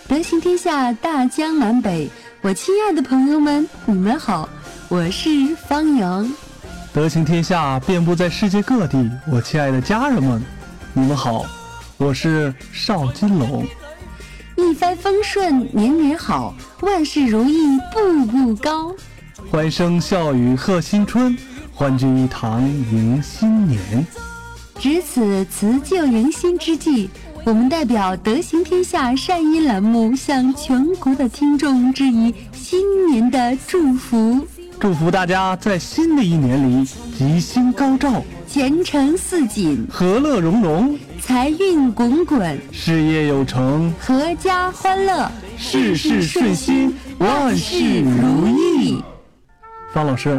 德行天下，大江南北，我亲爱的朋友们，你们好，我是方莹。 德行天下遍布在世界各地，我亲爱的家人们，你们好，我是邵金龙。 一帆风顺，年年好，万事如意，步步高。 欢声笑语贺新春，欢聚一堂迎新年。 值此辞旧迎新之际，我们代表德行天下善音栏目向全国的听众致以新年的祝福， 祝福大家在新的一年里吉星高照， 前程似锦， 和乐融融， 财运滚滚， 事业有成， 阖家欢乐， 事事顺心，万事如意。方老师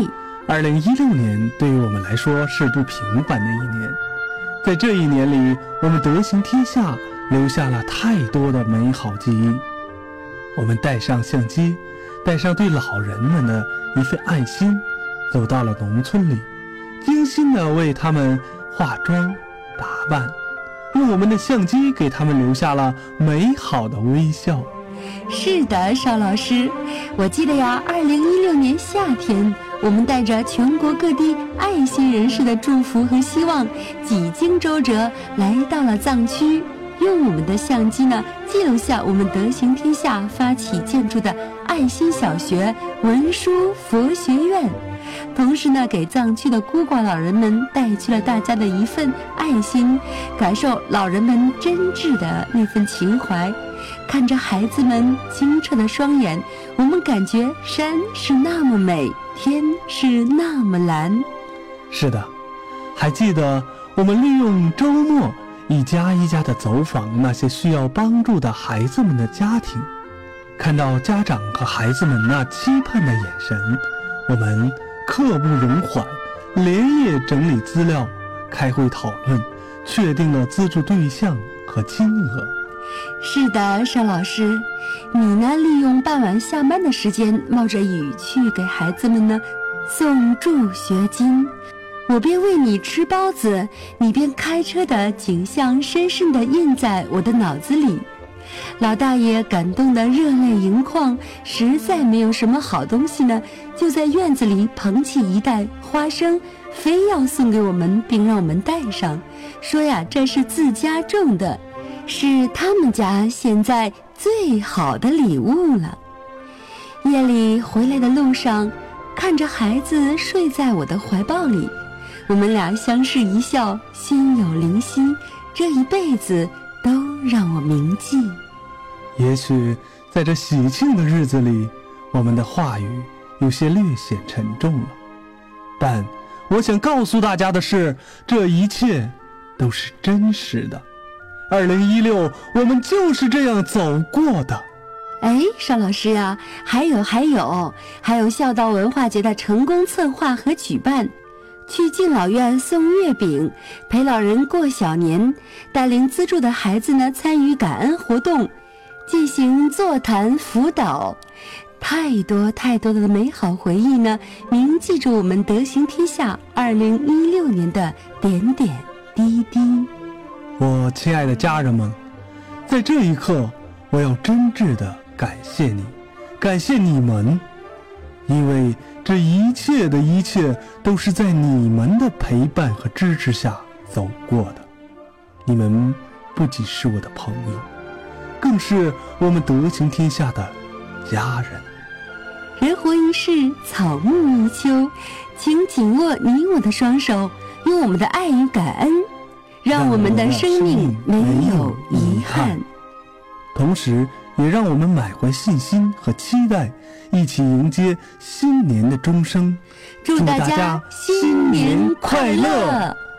，2016年对于我们来说是不平凡的一年，在这一年里，我们德行天下留下了太多的美好记忆。我们带上相机，带上对老人们的一份爱心，走到了农村里，精心地为他们化妆打扮，用我们的相机给他们留下了美好的微笑。 是的，邵老师，我记得呀，2016年夏天，我们带着全国各地爱心人士的祝福和希望，几经周折来到了藏区，用我们的相机呢，记录下我们德行天下发起建筑的爱心小学文殊佛学院，同时呢，给藏区的孤寡老人们带去了大家的一份爱心，感受老人们真挚的那份情怀。看着孩子们清澈的双眼，我们感觉山是那么美，天是那么蓝。 是的，还记得我们利用周末一家一家的走访那些需要帮助的孩子们的家庭，看到家长和孩子们那期盼的眼神，我们刻不容缓，连夜整理资料，开会讨论，确定了资助对象和金额。 是的，邵老师，你呢利用傍晚下班的时间，冒着雨去给孩子们呢送助学金。我边为你吃包子，你边开车的景象深深地印在我的脑子里。老大爷感动得热泪盈眶，实在没有什么好东西呢，就在院子里捧起一袋花生，非要送给我们，并让我们带上，说呀，这是自家种的，是他们家现在最好的礼物了。夜里回来的路上，看着孩子睡在我的怀抱里，我们俩相视一笑，心有灵犀，这一辈子都让我铭记。 也许在这喜庆的日子里，我们的话语有些略显沉重了，但我想告诉大家的是，这一切都是真实的。2016我们就是这样走过的。 邵老师呀，还有孝道文化节的成功策划和举办，去敬老院送月饼，陪老人过小年，带领资助的孩子呢参与感恩活动，进行座谈辅导，太多的美好回忆呢，铭记着我们德行天下2016年的点点滴滴。 我亲爱的家人们，在这一刻，我要真挚地感谢你，感谢你们，因为这一切的一切都是在你们的陪伴和支持下走过的。你们不仅是我的朋友，更是我们德行天下的家人。 人活一世，草木一秋，请紧握你我的双手，用我们的爱与感恩，让我们的生命没有遗憾， 同时也让我们满怀信心和期待，一起迎接新年的钟声。 祝大家新年快乐！